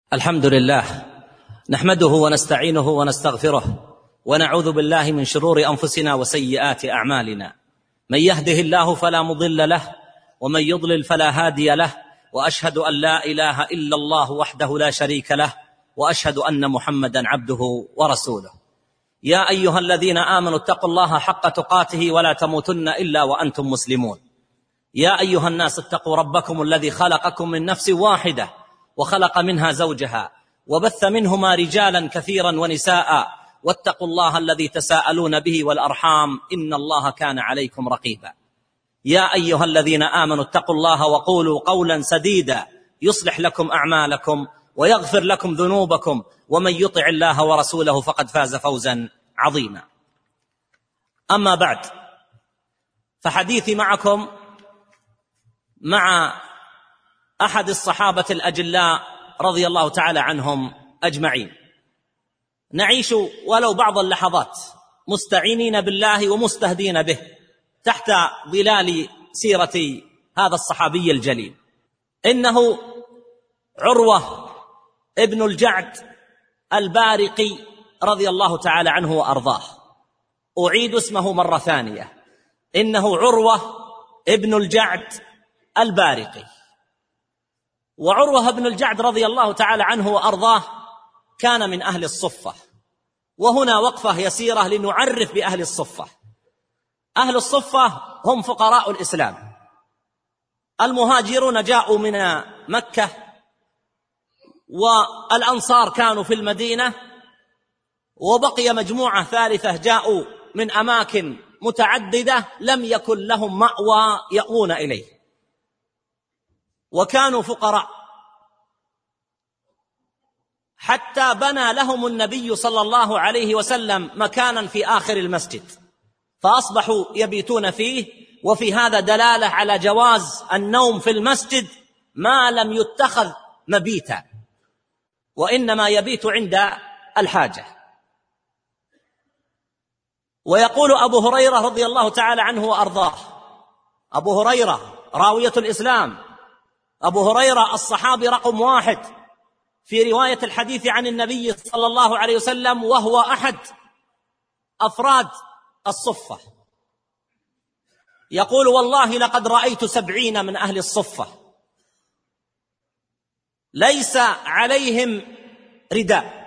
الحمد لله نحمده ونستعينه ونستغفره ونعوذ بالله من شرور أنفسنا وسيئات أعمالنا. من يهده الله فلا مضل له ومن يضلل فلا هادي له، وأشهد أن لا إله إلا الله وحده لا شريك له، وأشهد أن محمدا عبده ورسوله. يا أيها الذين آمنوا اتقوا الله حق تقاته ولا تموتن إلا وأنتم مسلمون. يا أيها الناس اتقوا ربكم الذي خلقكم من نفس واحدة وخلق منها زوجها وبث منهما رجالا كثيرا ونساء، واتقوا الله الذي تساءلون به والأرحام إن الله كان عليكم رقيبا. يا أيها الذين آمنوا اتقوا الله وقولوا قولا سديدا يصلح لكم أعمالكم ويغفر لكم ذنوبكم، ومن يطع الله ورسوله فقد فاز فوزا عظيما. أما بعد، فحديثي معكم مع أحد الصحابة الأجلاء رضي الله تعالى عنهم أجمعين. نعيش ولو بعض اللحظات مستعينين بالله ومستهدين به تحت ظلال سيرة هذا الصحابي الجليل. إنه عروة ابن الجعد البارقي رضي الله تعالى عنه وأرضاه. أعيد اسمه مرة ثانية، إنه عروة ابن الجعد البارقي. وعروة بن الجعد رضي الله تعالى عنه وأرضاه كان من أهل الصفة. وهنا وقفة يسيرة لنعرف بأهل الصفة. أهل الصفة هم فقراء الإسلام. المهاجرون جاءوا من مكة، والأنصار كانوا في المدينة، وبقي مجموعة ثالثة جاءوا من أماكن متعددة لم يكن لهم مأوى يأوون إليه، وكانوا فقراء، حتى بنى لهم النبي صلى الله عليه وسلم مكانا في آخر المسجد فأصبحوا يبيتون فيه. وفي هذا دلالة على جواز النوم في المسجد ما لم يتخذ مبيتا، وإنما يبيت عند الحاجة. ويقول أبو هريرة رضي الله تعالى عنه وأرضاه، أبو هريرة راوية الإسلام، أبو هريرة الصحابي رقم 1 في رواية الحديث عن النبي صلى الله عليه وسلم، وهو أحد أفراد الصفة. يقول: والله لقد رأيت 70 من أهل الصفة ليس عليهم رداء،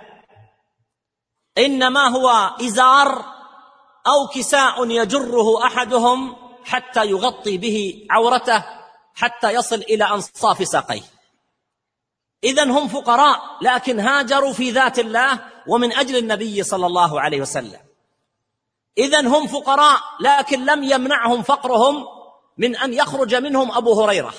إنما هو إزار أو كساء يجره أحدهم حتى يغطي به عورته حتى يصل إلى أنصاف ساقيه. إذن هم فقراء، لكن هاجروا في ذات الله ومن أجل النبي صلى الله عليه وسلم. إذن هم فقراء، لكن لم يمنعهم فقرهم من أن يخرج منهم أبو هريرة،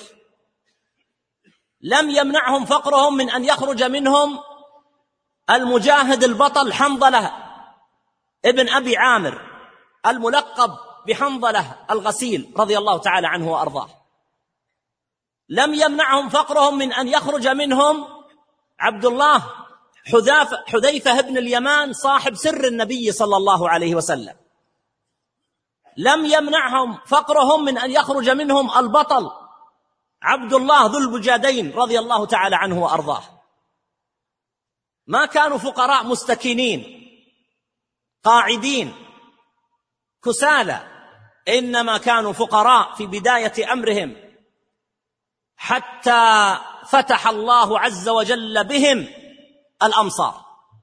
لم يمنعهم فقرهم من أن يخرج منهم المجاهد البطل حنظلة ابن أبي عامر الملقب بحنظلة الغسيل رضي الله تعالى عنه وأرضاه. لم يمنعهم فقرهم من أن يخرج منهم عبد الله حذيفة بن اليمان صاحب سر النبي صلى الله عليه وسلم. لم يمنعهم فقرهم من أن يخرج منهم البطل عبد الله ذو البجادين رضي الله تعالى عنه وأرضاه. ما كانوا فقراء مستكينين قاعدين كسالى، إنما كانوا فقراء في بداية أمرهم حتى فتح الله عز وجل بهم الأمصار.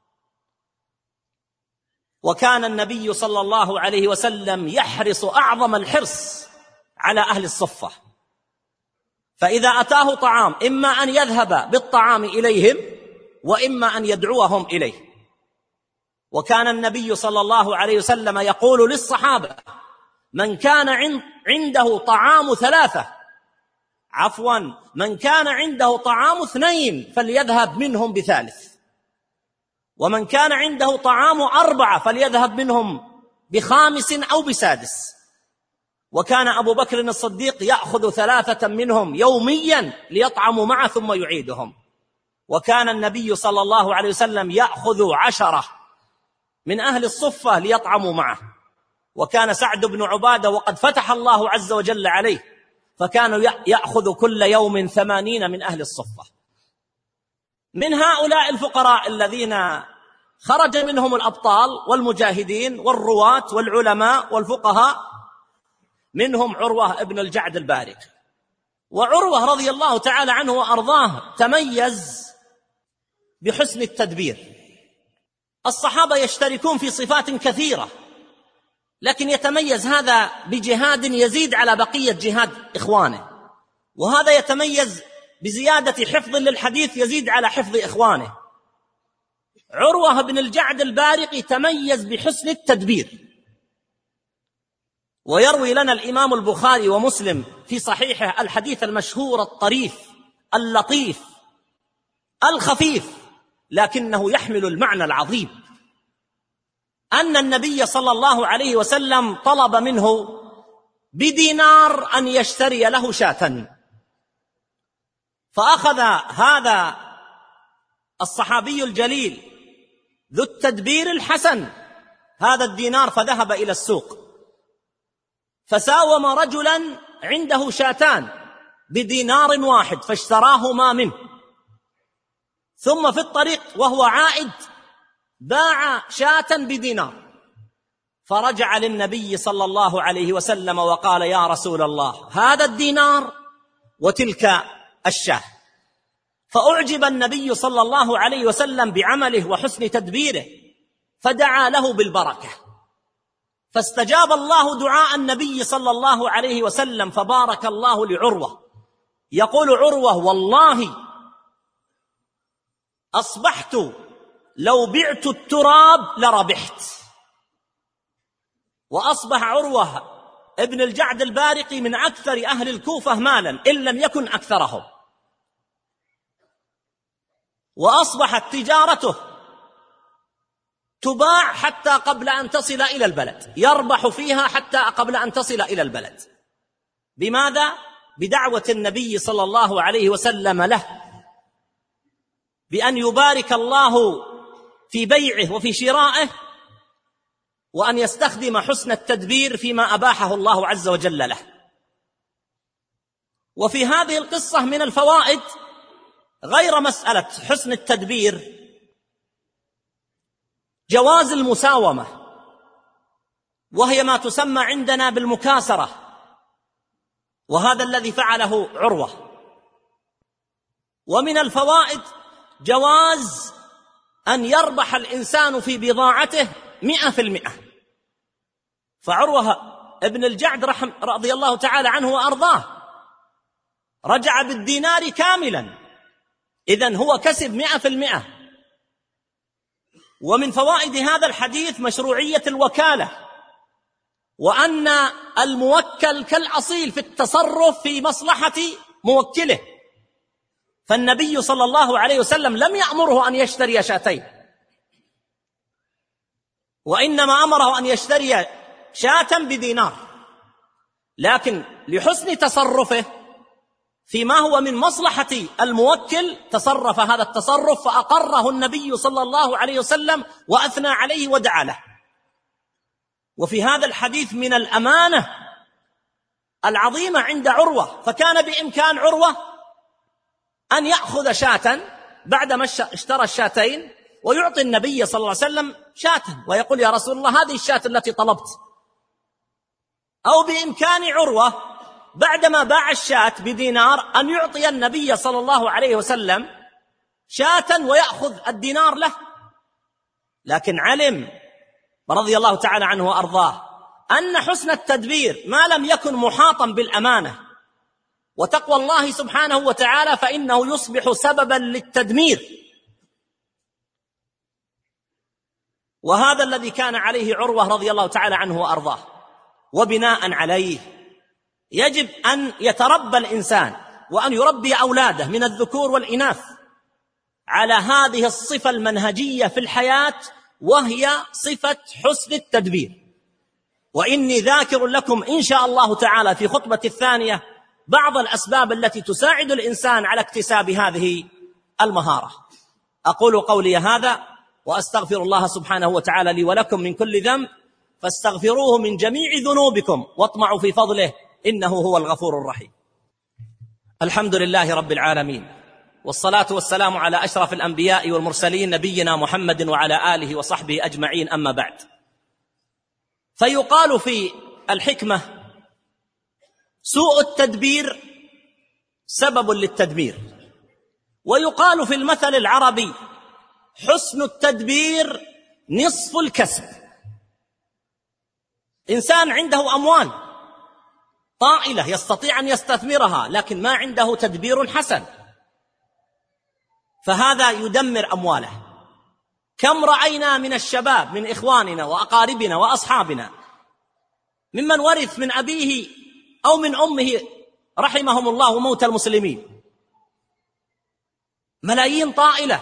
وكان النبي صلى الله عليه وسلم يحرص أعظم الحرص على أهل الصفة، فإذا أتاه طعام إما أن يذهب بالطعام إليهم وإما أن يدعوهم إليه. وكان النبي صلى الله عليه وسلم يقول للصحابة: من كان عنده طعام 3، من كان عنده طعام 2 فليذهب منهم ب3، ومن كان عنده طعام 4 فليذهب منهم ب5 أو ب6. وكان أبو بكر الصديق يأخذ 3 منهم يوميا ليطعموا معه ثم يعيدهم. وكان النبي صلى الله عليه وسلم يأخذ 10 من أهل الصفة ليطعموا معه. وكان سعد بن عبادة وقد فتح الله عز وجل عليه، فكانوا يأخذ كل يوم 80 من أهل الصفة. من هؤلاء الفقراء الذين خرج منهم الأبطال والمجاهدين والرواة والعلماء والفقهاء منهم عروة ابن الجعد البارقي. وعروة رضي الله تعالى عنه وأرضاه تميز بحسن التدبير. الصحابة يشتركون في صفات كثيرة، لكن يتميز هذا بجهاد يزيد على بقية جهاد إخوانه، وهذا يتميز بزيادة حفظ للحديث يزيد على حفظ إخوانه. عروة بن الجعد البارقي تميز بحسن التدبير. ويروي لنا الإمام البخاري ومسلم في صحيحه الحديث المشهور الطريف اللطيف الخفيف لكنه يحمل المعنى العظيم، أن النبي صلى الله عليه وسلم طلب منه بدينار أن يشتري له شاة، فأخذ هذا الصحابي الجليل ذو التدبير الحسن هذا الدينار فذهب إلى السوق فساوم رجلا عنده شاتان بدينار واحد فاشتراهما منه، ثم في الطريق وهو عائد باع شاة بدينار، فرجع للنبي صلى الله عليه وسلم وقال: يا رسول الله، هذا الدينار وتلك الشاة. فأعجب النبي صلى الله عليه وسلم بعمله وحسن تدبيره، فدعا له بالبركة، فاستجاب الله دعاء النبي صلى الله عليه وسلم، فبارك الله لعروة. يقول عروة: والله أصبحت لو بعت التراب لربحت. وأصبح عروة ابن الجعد البارقي من أكثر أهل الكوفة مالا إن لم يكن أكثرهم، وأصبحت تجارته تباع حتى قبل أن تصل إلى البلد، يربح فيها حتى قبل أن تصل إلى البلد. بماذا؟ بدعوة النبي صلى الله عليه وسلم له بأن يبارك الله في بيعه وفي شرائه، وأن يستخدم حسن التدبير فيما أباحه الله عز وجل له. وفي هذه القصة من الفوائد غير مسألة حسن التدبير جواز المساومة، وهي ما تسمى عندنا بالمكاسرة، وهذا الذي فعله عروة. ومن الفوائد جواز أن يربح الإنسان في بضاعته 100%. فعروة ابن الجعد رضي الله تعالى عنه وأرضاه رجع بالدينار كاملا، إذن هو كسب 100%. ومن فوائد هذا الحديث مشروعية الوكالة، وأن الموكل كالأصيل في التصرف في مصلحة موكله، فالنبي صلى الله عليه وسلم لم يأمره أن يشتري شاتين، وإنما أمره أن يشتري شاة بدينار، لكن لحسن تصرفه فيما هو من مصلحة الموكل تصرف هذا التصرف، فأقره النبي صلى الله عليه وسلم وأثنى عليه ودعا له. وفي هذا الحديث من الأمانة العظيمة عند عروة، فكان بإمكان عروة أن يأخذ شاة بعدما اشترى الشاتين ويعطي النبي صلى الله عليه وسلم شاة ويقول: يا رسول الله، هذه الشاة التي طلبت. أو بإمكان عروة بعدما باع الشاة بدينار أن يعطي النبي صلى الله عليه وسلم شاة ويأخذ الدينار له، لكن علم رضي الله تعالى عنه وأرضاه أن حسن التدبير ما لم يكن محاطا بالأمانة وتقوى الله سبحانه وتعالى فإنه يصبح سببا للتدمير. وهذا الذي كان عليه عروة رضي الله تعالى عنه وأرضاه. وبناء عليه يجب أن يتربى الإنسان وأن يربي أولاده من الذكور والإناث على هذه الصفة المنهجية في الحياة، وهي صفة حسن التدبير. وإني ذاكر لكم إن شاء الله تعالى في خطبة الثانية بعض الأسباب التي تساعد الإنسان على اكتساب هذه المهارة. أقول قولي هذا وأستغفر الله سبحانه وتعالى لي ولكم من كل ذنب، فاستغفروه من جميع ذنوبكم واطمعوا في فضله إنه هو الغفور الرحيم. الحمد لله رب العالمين، والصلاة والسلام على أشرف الأنبياء والمرسلين نبينا محمد وعلى آله وصحبه أجمعين، أما بعد. فيقال في الحكمة: سوء التدبير سبب للتدمير. ويقال في المثل العربي: حسن التدبير نصف الكسب. إنسان عنده أموال طائلة يستطيع أن يستثمرها، لكن ما عنده تدبير حسن، فهذا يدمر أمواله. كم رأينا من الشباب من إخواننا وأقاربنا وأصحابنا ممن ورث من أبيه أو من أمه رحمهم الله موت المسلمين ملايين طائلة،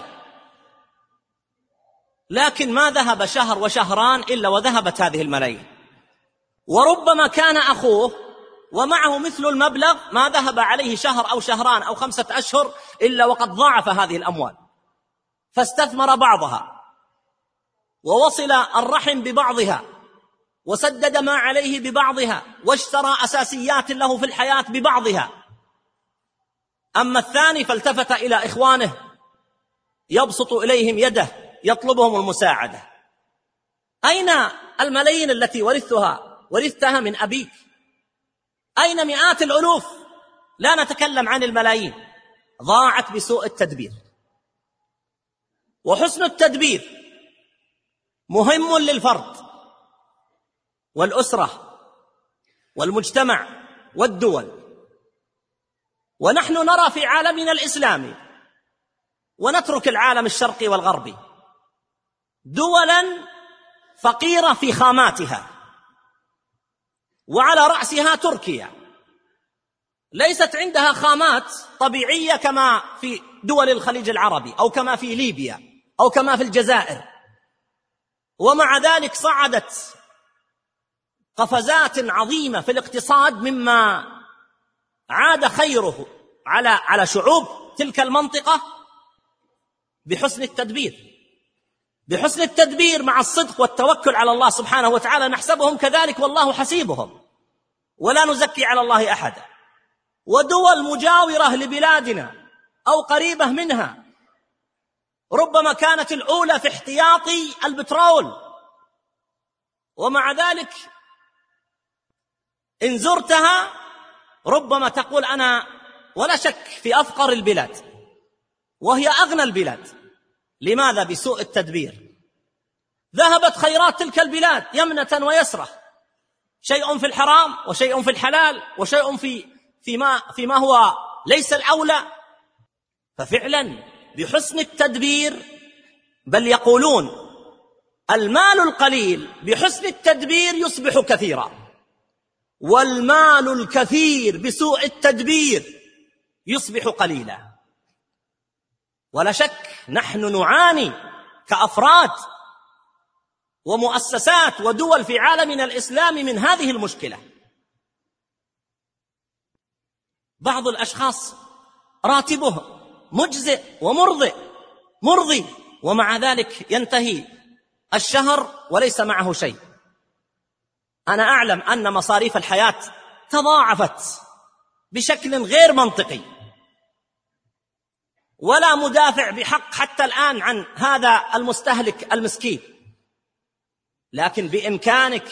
لكن ما ذهب شهر وشهران إلا وذهبت هذه الملايين. وربما كان أخوه ومعه مثل المبلغ ما ذهب عليه شهر أو شهران أو 5 أشهر إلا وقد ضاعف هذه الأموال، فاستثمر بعضها ووصل الرحم ببعضها وسدد ما عليه ببعضها واشترى أساسيات له في الحياة ببعضها. أما الثاني فالتفت إلى إخوانه يبسط إليهم يده يطلبهم المساعدة. أين الملايين التي ورثتها من أبيك؟ أين مئات الألوف؟ لا نتكلم عن الملايين، ضاعت بسوء التدبير. وحسن التدبير مهم للفرد والأسرة والمجتمع والدول. ونحن نرى في عالمنا الإسلامي، ونترك العالم الشرقي والغربي، دولا فقيرة في خاماتها، وعلى رأسها تركيا، ليست عندها خامات طبيعية كما في دول الخليج العربي أو كما في ليبيا أو كما في الجزائر، ومع ذلك صعدت قفزات عظيمة في الاقتصاد مما عاد خيره على شعوب تلك المنطقة بحسن التدبير. بحسن التدبير مع الصدق والتوكل على الله سبحانه وتعالى نحسبهم كذلك، والله حسيبهم، ولا نزكي على الله أحدا. ودول مجاورة لبلادنا أو قريبة منها ربما كانت الأولى في احتياطي البترول، ومع ذلك إن زرتها ربما تقول أنا ولا شك في أفقر البلاد، وهي أغنى البلاد. لماذا؟ بسوء التدبير. ذهبت خيرات تلك البلاد يمنة ويسرة، شيء في الحرام وشيء في الحلال وشيء فيما هو ليس الأولى. ففعلا بحسن التدبير، بل يقولون المال القليل بحسن التدبير يصبح كثيرا، والمال الكثير بسوء التدبير يصبح قليلا. ولا شك نحن نعاني كأفراد ومؤسسات ودول في عالمنا الإسلامي من هذه المشكلة. بعض الأشخاص راتبه مجزئ ومرضي، ومع ذلك ينتهي الشهر وليس معه شيء. أنا أعلم أن مصاريف الحياة تضاعفت بشكل غير منطقي، ولا مدافع بحق حتى الآن عن هذا المستهلك المسكين، لكن بإمكانك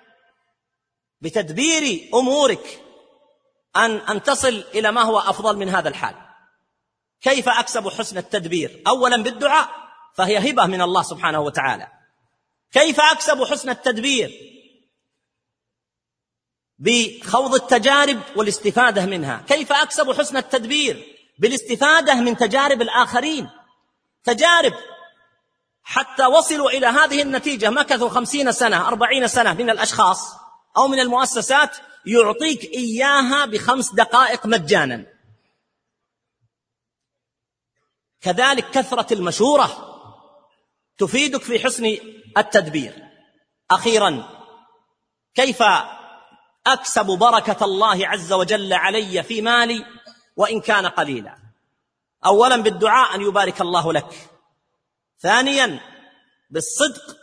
بتدبير أمورك أن تصل إلى ما هو أفضل من هذا الحال. كيف أكسب حسن التدبير؟ أولا بالدعاء، فهي هبة من الله سبحانه وتعالى. كيف أكسب حسن التدبير؟ بخوض التجارب والاستفادة منها. كيف أكسب حسن التدبير؟ بالاستفادة من تجارب الآخرين، تجارب حتى وصلوا إلى هذه النتيجة مكثوا 50 سنة 40 سنة من الأشخاص أو من المؤسسات، يعطيك إياها ب5 دقائق مجانا. كذلك كثرة المشورة تفيدك في حسن التدبير. أخيرا، كيف أكسب بركة الله عز وجل علي في مالي وإن كان قليلا؟ أولا بالدعاء أن يبارك الله لك، ثانيا بالصدق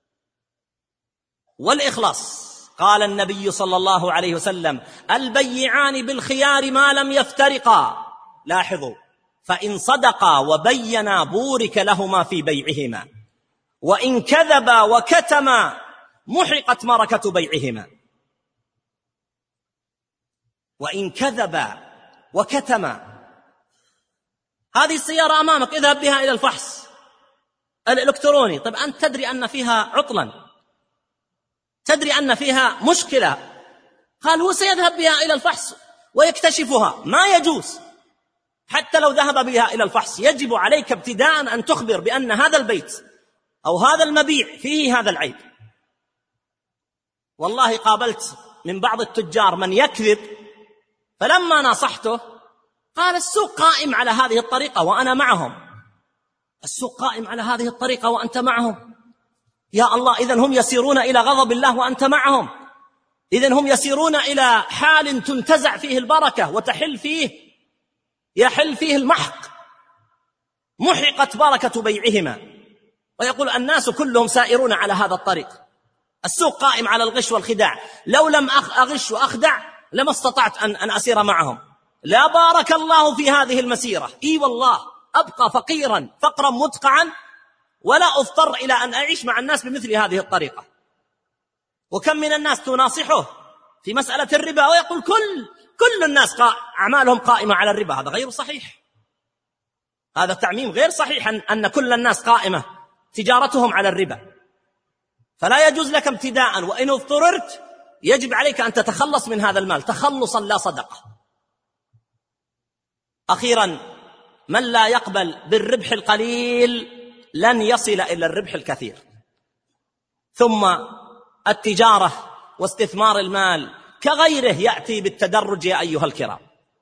والإخلاص. قال النبي صلى الله عليه وسلم: البيعان بالخيار ما لم يفترقا. لاحظوا، فإن صدقا وبينا بورك لهما في بيعهما، وإن كذبا وكتما محقت بركة بيعهما. وإن كذبا وكتما، هذه السيارة أمامك، اذهب بها إلى الفحص الإلكتروني. طيب أنت تدري أن فيها عطلا، تدري أن فيها مشكلة، قال هو سيذهب بها إلى الفحص ويكتشفها. ما يجوز. حتى لو ذهب بها إلى الفحص يجب عليك ابتداء أن تخبر بأن هذا البيت أو هذا المبيع فيه هذا العيب. والله قابلت من بعض التجار من يكذب، فلما نصحته قال السوق قائم على هذه الطريقة وأنا معهم. السوق قائم على هذه الطريقة وأنت معهم؟ يا الله، إذن هم يسيرون إلى غضب الله وأنت معهم، إذن هم يسيرون إلى حال تنتزع فيه البركة وتحل فيه، يحل فيه المحق، محقت بركة بيعهما. ويقول الناس كلهم سائرون على هذا الطريق. السوق قائم على الغش والخداع، لو لم أغش وأخدع لما استطعت أن أسير معهم. لا بارك الله في هذه المسيرة. إي والله أبقى فقيرا فقرا مدقعا ولا أضطر إلى أن أعيش مع الناس بمثل هذه الطريقة. وكم من الناس تناصحه في مسألة الربا ويقول كل الناس أعمالهم قائمة على الربا. هذا غير صحيح، هذا تعميم غير صحيح أن كل الناس قائمة تجارتهم على الربا. فلا يجوز لك ابتداء، وإن اضطررت يجب عليك أن تتخلص من هذا المال تخلصا لا صدقة. أخيرا، من لا يقبل بالربح القليل لن يصل إلى الربح الكثير. ثم التجارة واستثمار المال كغيره يأتي بالتدرج يا أيها الكرام،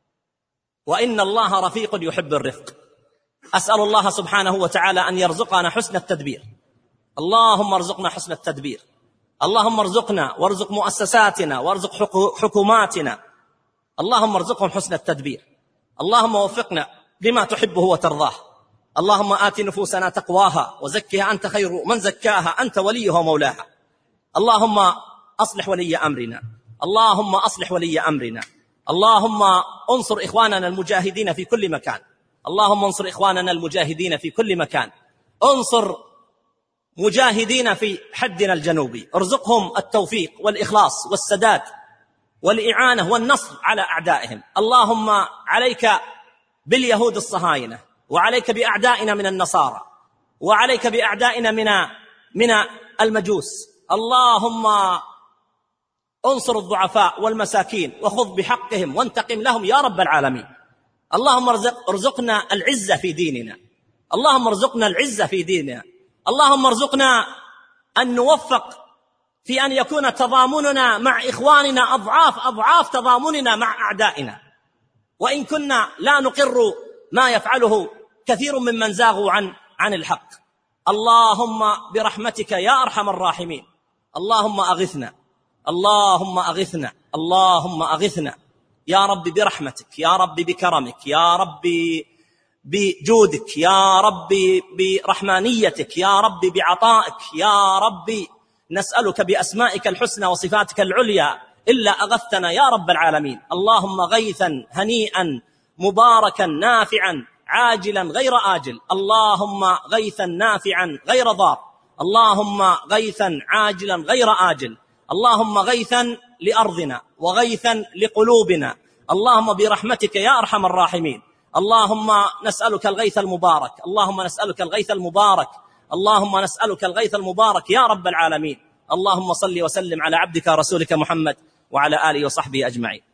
وإن الله رفيق يحب الرفق. أسأل الله سبحانه وتعالى أن يرزقنا حسن التدبير. اللهم ارزقنا حسن التدبير، اللهم ارزقنا وارزق مؤسساتنا وارزق حكوماتنا، اللهم ارزقهم حسن التدبير. اللهم وفقنا لما تحبه وترضاه. اللهم آت نفوسنا تقواها وزكها أنت خير من زكاها، أنت وليها ومولاها. اللهم أصلح ولي أمرنا، اللهم أصلح ولي أمرنا. اللهم انصر إخواننا المجاهدين في كل مكان، اللهم انصر إخواننا المجاهدين في كل مكان. انصر مجاهدين في حدنا الجنوبي، ارزقهم التوفيق والإخلاص والسداد والإعانة والنصر على أعدائهم. اللهم عليك باليهود الصهاينة، وعليك بأعدائنا من النصارى، وعليك بأعدائنا من المجوس. اللهم انصر الضعفاء والمساكين وخذ بحقهم وانتقم لهم يا رب العالمين. اللهم ارزقنا العزة في ديننا، اللهم ارزقنا العزة في ديننا. اللهم ارزقنا أن نوفق في أن يكون تضامننا مع إخواننا أضعاف تضامننا مع أعدائنا، وإن كنا لا نقر ما يفعله كثير ممن زاغوا عن الحق. اللهم برحمتك يا أرحم الراحمين اللهم أغثنا، اللهم أغثنا، اللهم أغثنا يا رب برحمتك، يا رب بكرمك، يا رب بجودك، يا رب برحمانيتك، يا رب بعطائك، يا رب نسألك بأسمائك الحسنى وصفاتك العليا إلا أغثنا يا رب العالمين. اللهم غيثا هنيئا مباركا نافعا عاجلا غير آجل، اللهم غيثا نافعا غير ضار، اللهم غيثا عاجلا غير آجل، اللهم غيثا لأرضنا وغيثا لقلوبنا، اللهم برحمتك يا أرحم الراحمين. اللهم نسألك الغيث المبارك، اللهم نسألك الغيث المبارك، اللهم نسألك الغيث المبارك يا رب العالمين. اللهم صل وسلم على عبدك ورسولك محمد وعلى آله وصحبه أجمعين.